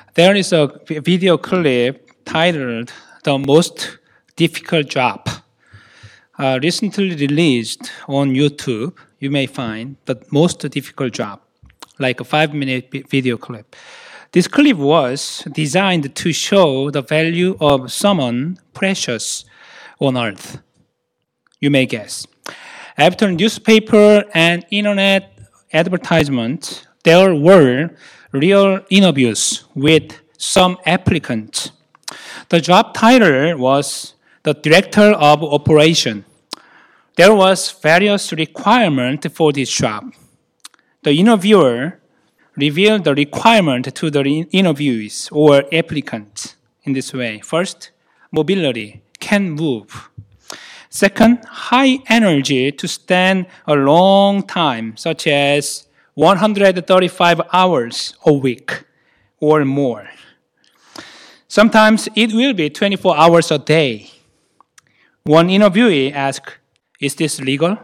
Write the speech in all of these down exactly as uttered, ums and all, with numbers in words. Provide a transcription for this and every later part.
There is a video clip titled The Most Difficult Job, uh, recently released on YouTube. You may find The Most Difficult Job, like a five-minute video clip. This clip was designed to show the value of someone precious on earth. You may guess. After newspaper and internet advertisements, there were real interviews with some applicants. The job title was the Director of Operation. There was various requirement for this job. The interviewer revealed the requirement to the interviewees or applicants in this way. First, mobility, can move. Second, high energy to stand a long time, such as one hundred thirty-five hours a week or more. Sometimes it will be twenty-four hours a day. One interviewee asked, "Is this legal?"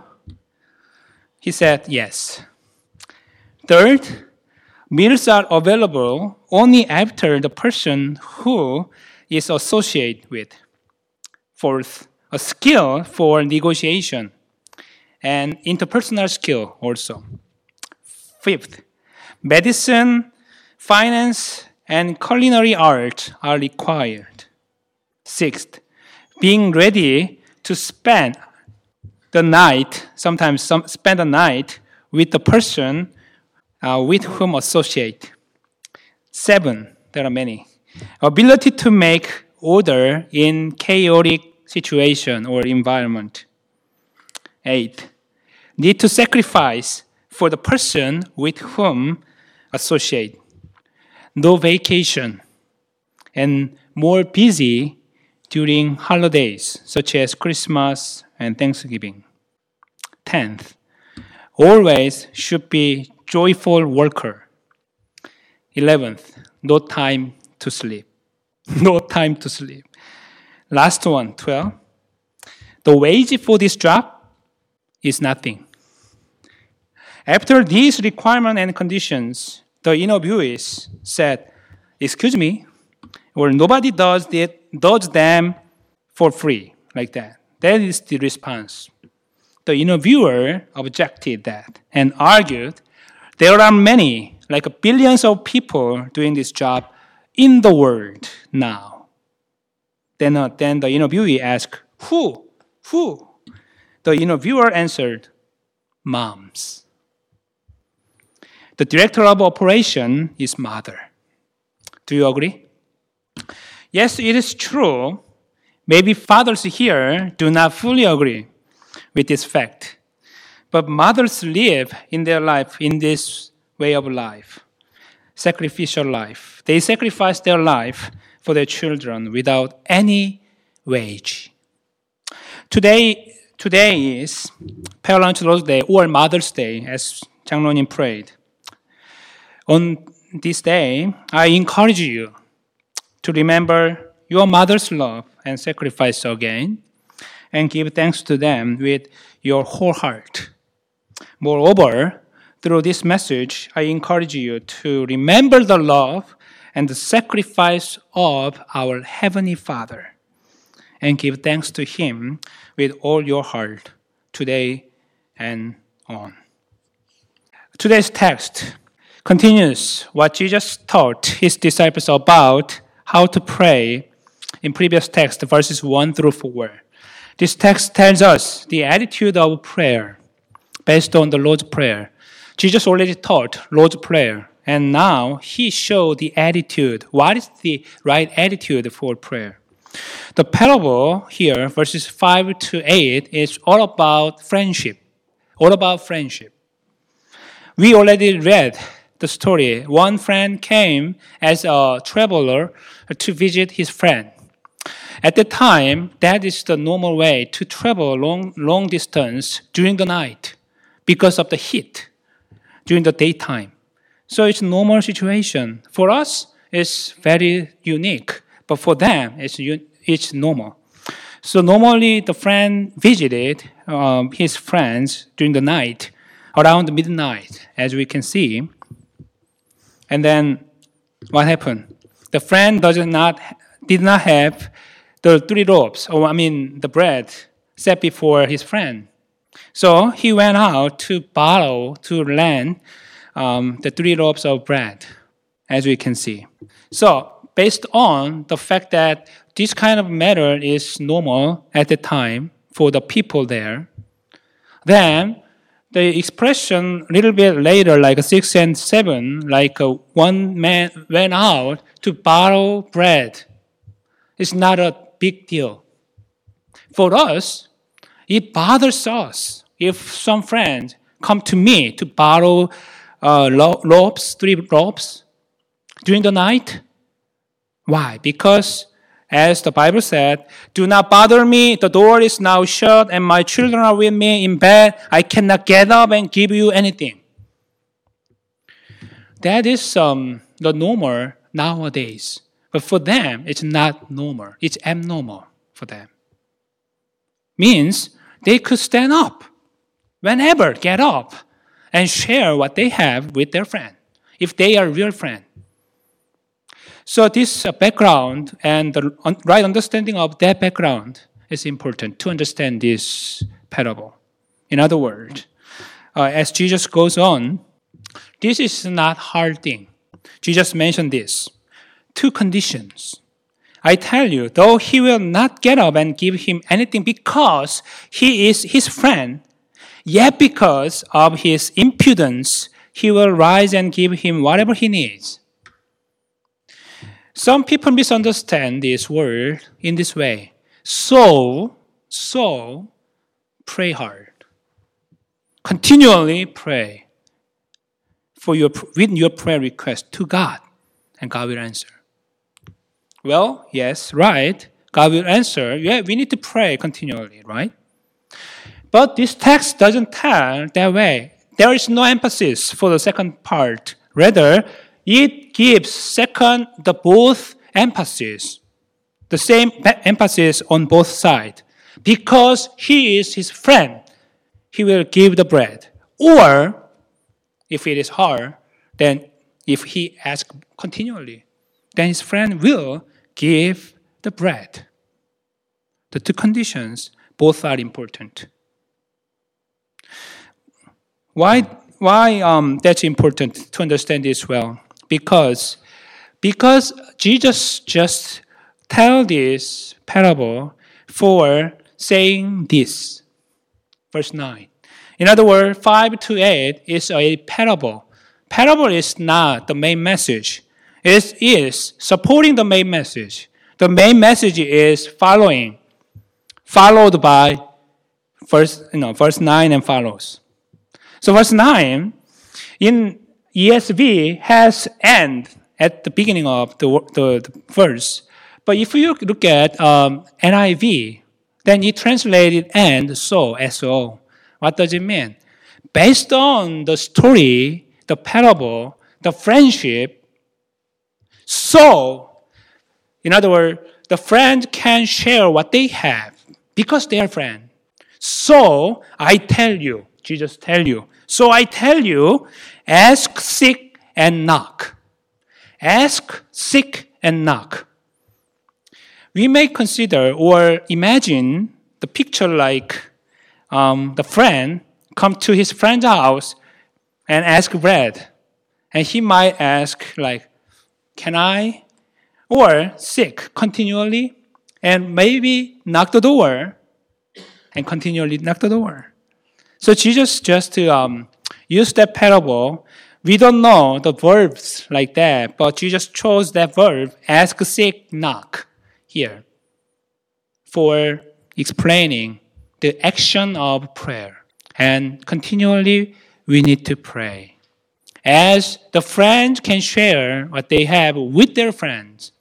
He said, "Yes." Third, meals are available only after the person who is associated with. Fourth, a skill for negotiation and interpersonal skill also. Fifth, medicine, finance, and culinary art are required. Sixth, being ready to spend the night, sometimes some, spend the night with the person uh, with whom associate. Seven, there are many. Ability to make order in chaotic situation or environment. Eight, need to sacrifice for the person with whom associate. No vacation and more busy during holidays such as Christmas and Thanksgiving. Tenth, always should be joyful worker. Eleventh, no time to sleep. No time to sleep. Last one, twelve. The wage for this job is nothing. After these requirements and conditions, the interviewees said, "Excuse me," or "Nobody does it, does them for free," like that. That is the response. The interviewer objected that and argued, there are many, like billions of people doing this job in the world now. Then, uh, then the interviewee asked, Who? Who? The interviewer answered, moms. The director of operation is mother. Do you agree? Yes, it is true. Maybe fathers here do not fully agree with this fact. But mothers live in their life in this way of life, sacrificial life. They sacrifice their life for their children without any wage. Today, today is Parents' Day or Mother's Day, as 장로님 prayed. On this day, I encourage you to remember your mother's love and sacrifice again, and give thanks to them with your whole heart. Moreover, through this message, I encourage you to remember the love and the sacrifice of our Heavenly Father, and give thanks to Him with all your heart today and on. Today's text continues what Jesus taught His disciples about how to pray in previous text, verses one through four. This text tells us the attitude of prayer based on the Lord's Prayer. Jesus already taught Lord's Prayer, and now He showed the attitude. What is the right attitude for prayer? The parable here, verses five to eight, is all about friendship. All about friendship. We already read the story. One friend came as a traveler to visit his friend. At the time, that is the normal way to travel long, long distance during the night because of the heat during the daytime. So it's a normal situation. For us, it's very unique, but for them, it's, it's normal. So normally, the friend visited um, his friends during the night, around midnight, as we can see. And then what happened? the friend does not did not have the three loaves, or I mean the bread set before his friend. So he went out to borrow to lend um, the three loaves of bread, as we can see. So based on the fact that this kind of matter is normal at the time for the people there, then the expression a little bit later, like six and seven, like uh, one man went out to borrow bread, it's not a big deal. For us, it bothers us if some friend come to me to borrow uh, loaves, three loaves during the night. Why? Because as the Bible said, do not bother me, the door is now shut and my children are with me in bed. I cannot get up and give you anything. That is um, the normal nowadays. But for them, it's not normal. It's abnormal for them. Means they could stand up whenever, get up, and share what they have with their friend, if they are real friend. So this uh, background and the un- right understanding of that background is important to understand this parable. In other words, uh, as Jesus goes on, this is not hard thing. Jesus mentioned this. Two conditions. I tell you, though he will not get up and give him anything because he is his friend, yet because of his impudence, he will rise and give him whatever he needs. Some people misunderstand this word in this way. So, so, pray hard. Continually pray for your, with your prayer request to God, and God will answer. Well, yes, right. God will answer. Yeah, we need to pray continually, right? But this text doesn't tell that way. There is no emphasis for the second part. Rather, it gives second the both emphasis, the same emphasis on both sides. Because he is his friend, he will give the bread. Or, if it is hard, then if he asks continually, then his friend will give the bread. The two conditions, both are important. Why, why um, that's important to understand this well? Because, because Jesus just tell this parable for saying this. Verse nine. In other words, five to eight is a parable. Parable is not the main message. It is supporting the main message. The main message is following, followed by verse, you know, verse nine and follows. So verse nine in E S V has "and" at the beginning of the, the, the verse. But if you look at um, N I V, then it translated "and," so, S O. What does it mean? Based on the story, the parable, the friendship, so, in other words, the friend can share what they have because they are friends. So, I tell you, Jesus tell you, so I tell you, ask, seek, and knock. Ask, seek, and knock. We may consider or imagine the picture like um, the friend come to his friend's house and ask bread. And he might ask like, can I? Or seek continually and maybe knock the door and continually knock the door. So Jesus just um, used that parable. We don't know the verbs like that, but Jesus chose that verb, ask, seek, knock, here for explaining the action of prayer. And continually, we need to pray. As the friends can share what they have with their friends,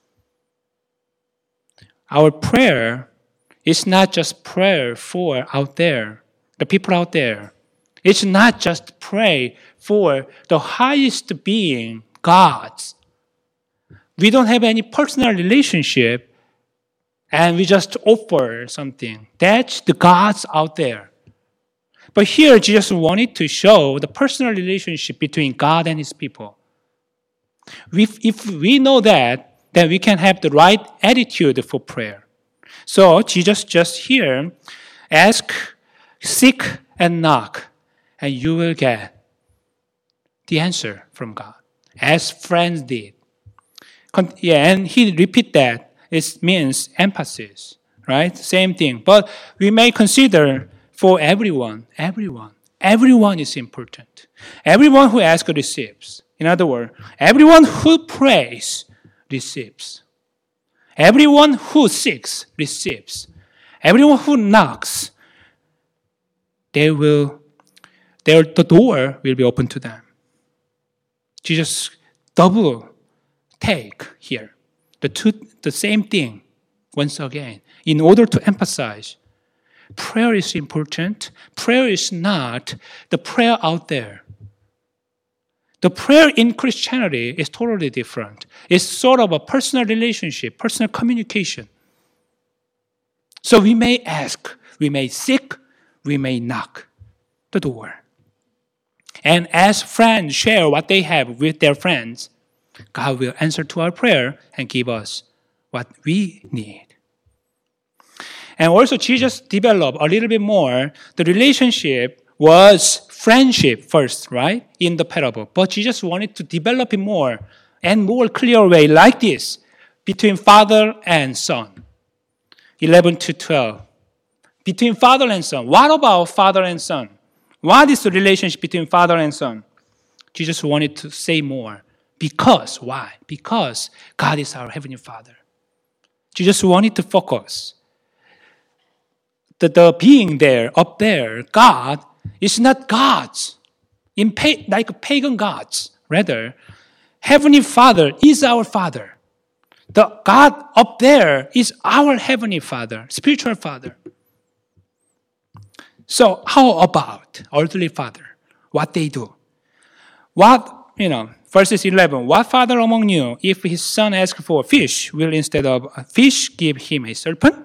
our prayer is not just prayer for out there, the people out there. It's not just pray for the highest being, God's. We don't have any personal relationship and we just offer something. That's the gods out there. But here, Jesus wanted to show the personal relationship between God and his people. If, if we know that, then we can have the right attitude for prayer. So Jesus just here, ask, seek, and knock, and you will get the answer from God, as friends did. Yeah, and he repeat that. It means emphasis, right? Same thing. But we may consider for everyone, everyone, everyone is important. Everyone who asks receives. In other words, everyone who prays receives. Everyone who seeks receives. Everyone who knocks, they will, their, the door will be open to them. Jesus double take here the two, the same thing once again in order to emphasize prayer is important. Prayer is not the prayer out there. The prayer in Christianity is totally different. It's sort of a personal relationship, personal communication. So we may ask, we may seek, we may knock the door. And as friends share what they have with their friends, God will answer to our prayer and give us what we need. And also Jesus developed a little bit more. The relationship was friendship first, right? In the parable. But Jesus wanted to develop it more and more clear way like this between father and son. eleven to twelve. Between father and son. What about father and son? What is the relationship between father and son? Jesus wanted to say more. Because, why? Because God is our Heavenly Father. Jesus wanted to focus. The, the being there, up there, God, is not gods, in pa- like pagan gods. Rather, Heavenly Father is our Father. The God up there is our Heavenly Father, spiritual Father. So how about earthly Father? What they do? What, you know, verses eleven, what father among you, if his son asks for fish, will instead of a fish give him a serpent?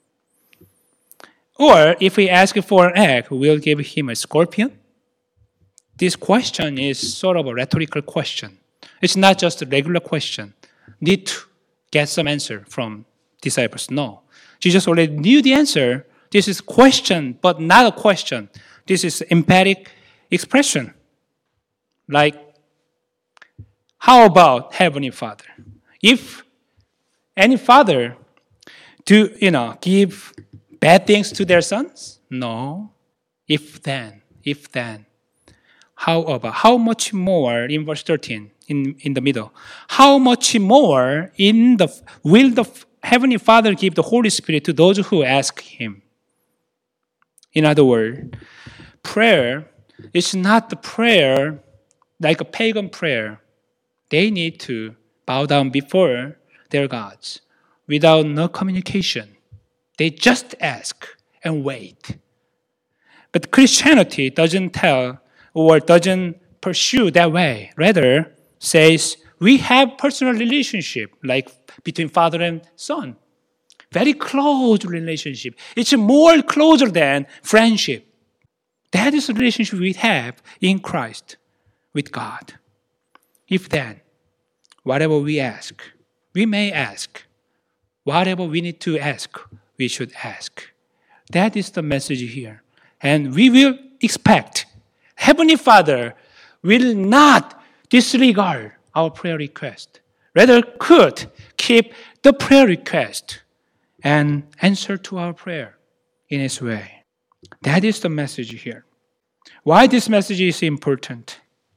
Or if he asks for an egg, will give him a scorpion? This question is sort of a rhetorical question. It's not just a regular question. Need to get some answer from disciples. No. Jesus already knew the answer. This is question, but not a question. This is emphatic expression. Like, how about Heavenly Father? If any father do, you know, give bad things to their sons? No. If then, if then. How about, how much more, in verse thirteen, in, in the middle, how much more in the will the Heavenly Father give the Holy Spirit to those who ask Him? In other words, prayer is not the prayer like a pagan prayer. They need to bow down before their gods without no communication. They just ask and wait. But Christianity doesn't tell or doesn't pursue that way. Rather, says we have personal relationship like between father and son. Very close relationship. It's more closer than friendship. That is the relationship we have in Christ with God. If then, whatever we ask, we may ask. Whatever we need to ask, we should ask. That is the message here. And we will expect Heavenly Father will not disregard our prayer request. Rather, could keep the prayer request and answer to our prayer in His way. That is the message here. Why this message is important?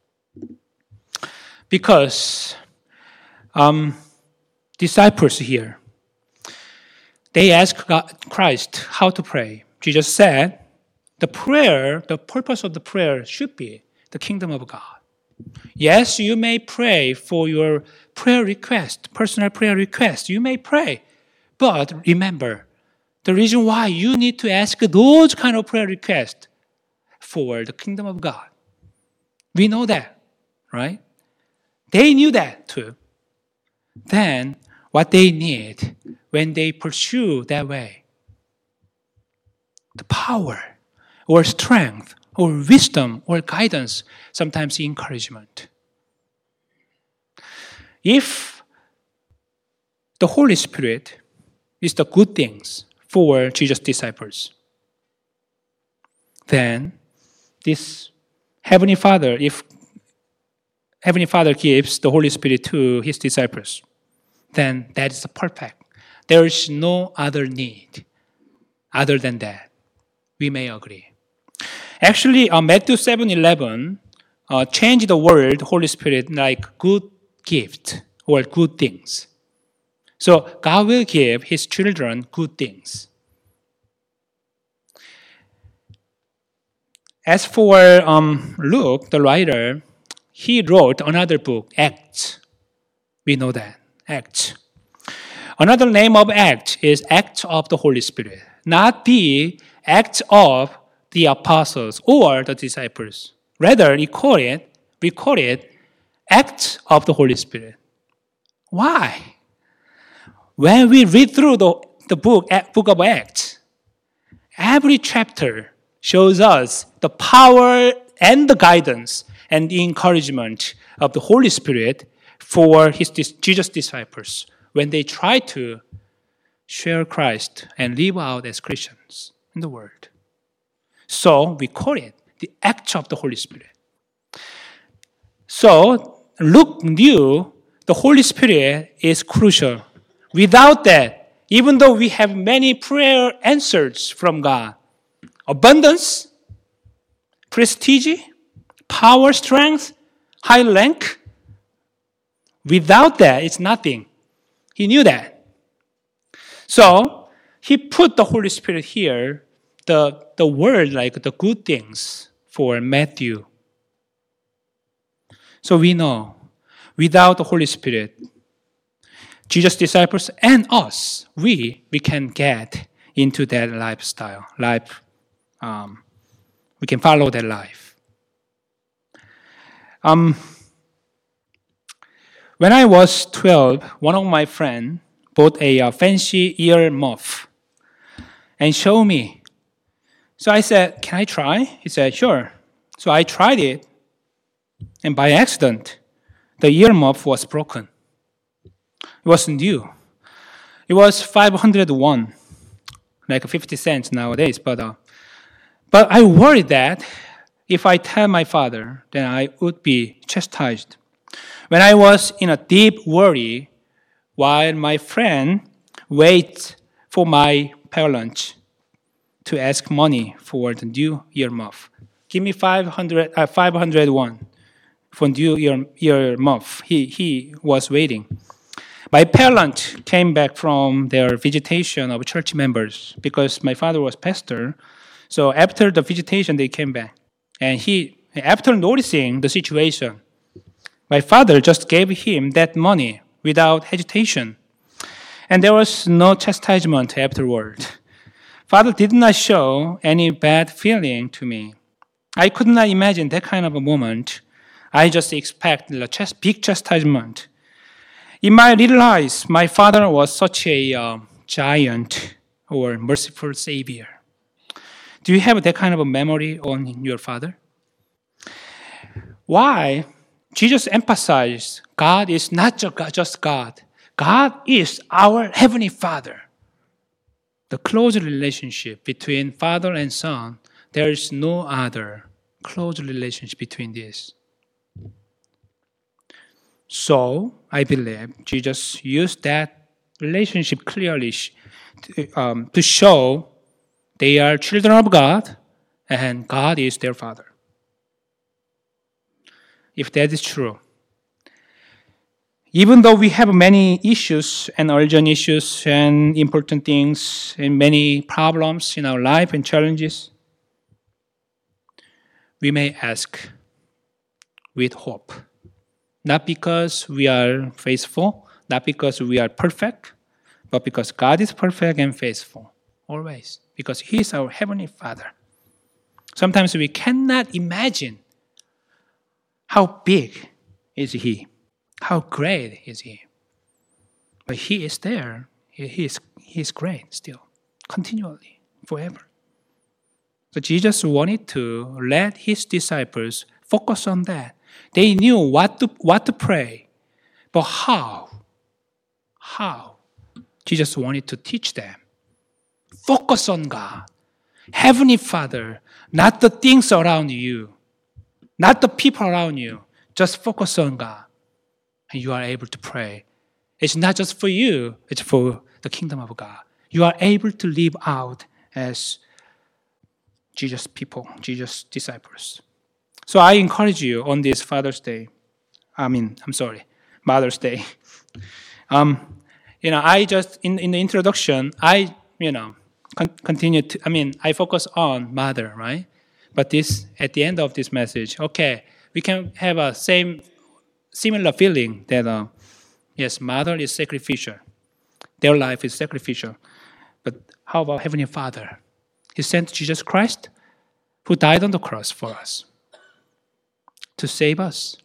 Because um, disciples here, they ask God, Christ how to pray. Jesus said, the prayer, the purpose of the prayer should be the kingdom of God. Yes, you may pray for your prayer request, personal prayer request. You may pray. But remember, the reason why you need to ask those kind of prayer requests for the kingdom of God. We know that, right? They knew that too. Then what they need when they pursue that way, the power or strength or wisdom or guidance, sometimes encouragement. if the Holy Spirit is the good things for Jesus' disciples, then this Heavenly Father, if Heavenly Father gives the Holy Spirit to His disciples, then that is perfect. There is no other need other than that. We may agree. Actually, uh, Matthew seven eleven uh, changed the word Holy Spirit like good gift or good things. So God will give His children good things. As for um, Luke, the writer, he wrote another book, Acts. We know that, Acts. Another name of Acts is Acts of the Holy Spirit, not the Acts of the apostles or the disciples. Rather, we call it, we call it Acts of the Holy Spirit. Why? When we read through the, the book, book of Acts, every chapter shows us the power and the guidance and the encouragement of the Holy Spirit for his Jesus' disciples when they try to share Christ and live out as Christians in the world. So we call it the act of the Holy Spirit. So Luke knew the Holy Spirit is crucial. Without that, even though we have many prayer answers from God, abundance, prestige, power, strength, high rank, without that, it's nothing. He knew that. So he put the Holy Spirit here, the, the word like the good things for Matthew. So we know, without the Holy Spirit, Jesus' disciples and us, we, we can get into that lifestyle. Life, um, we can follow that life. Um, when I was twelve, one of my friends bought a uh, fancy ear muff and showed me. So I said, can I try? He said, sure. So I tried it, and by accident, the ear muff was broken. It was new. It was five hundred won, like fifty cents nowadays. But uh, but I worried that if I tell my father, then I would be chastised. When I was in a deep worry, while my friend waits for my parents to ask money for the new ear muff. Give me five hundred, uh, five hundred won for new ear, ear muff. He, he was waiting. My parents came back from their visitation of church members because my father was pastor. So after the visitation, they came back. And he, after noticing the situation, my father just gave him that money without hesitation. And there was no chastisement afterward. Father did not show any bad feeling to me. I could not imagine that kind of a moment. I just expected a chast- big chastisement. In my little eyes, my father was such a uh, giant or merciful savior. Do you have that kind of a memory on your father? Why? Jesus emphasized God is not just God. God is our Heavenly Father. The close relationship between father and son, there is no other close relationship between this. So, I believe Jesus used that relationship clearly to, um, to show they are children of God and God is their Father. If that is true, even though we have many issues and urgent issues and important things and many problems in our life and challenges, we may ask with hope. Not because we are faithful, not because we are perfect, but because God is perfect and faithful, always. Because He is our Heavenly Father. Sometimes we cannot imagine how big is He, how great is He. But He is there. He is, he is great still, continually, forever. So Jesus wanted to let His disciples focus on that. They knew what to, what to pray, But how? How? Jesus wanted to teach them. Focus on God. Heavenly Father, not the things around you, not the people around you. Just focus on God. And you are able to pray. It's not just for you, it's for the kingdom of God. You are able to live out as Jesus people, Jesus disciples. So I encourage you on this Father's Day. I mean, I'm sorry, Mother's Day. Um, you know, I just, in, in the introduction, I, you know, con- continue to, I mean, I focus on mother, right? But this, at the end of this message, okay, we can have a same, similar feeling that, uh, yes, mother is sacrificial. Their life is sacrificial. But how about Heavenly Father? He sent Jesus Christ, who died on the cross for us, to save us.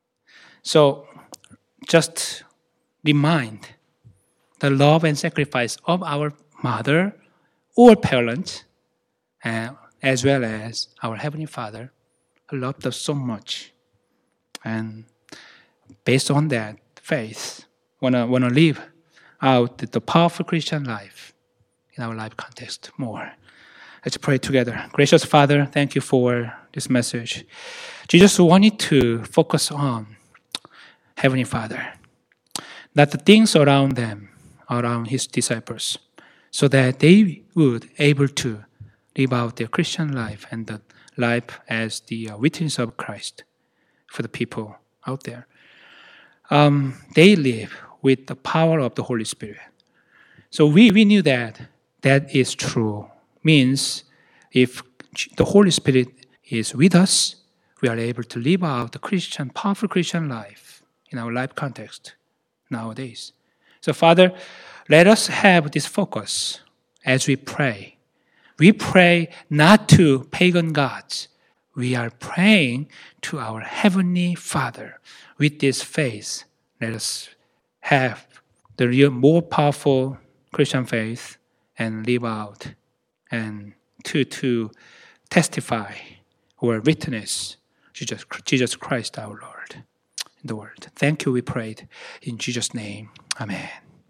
So just remind the love and sacrifice of our mother or parent, uh, as well as our Heavenly Father, who loved us so much. And based on that faith, wanna wanna live out the powerful Christian life in our life context more. Let's pray together. Gracious Father, thank you for this message. Jesus wanted to focus on Heavenly Father, not the things around them, around his disciples, so that they would able to live out their Christian life and the life as the witness of Christ for the people out there. Um, they live with the power of the Holy Spirit. So we, we knew that that is true. Means if the Holy Spirit is with us, we are able to live out the Christian, powerful Christian life in our life context nowadays. So Father, let us have this focus as we pray. We pray not to pagan gods. We are praying to our Heavenly Father. With this faith, let us have the real, more powerful Christian faith and live out and to, to testify or witness Jesus, Jesus Christ our Lord in the world. Thank you, we prayed. In Jesus' name, amen.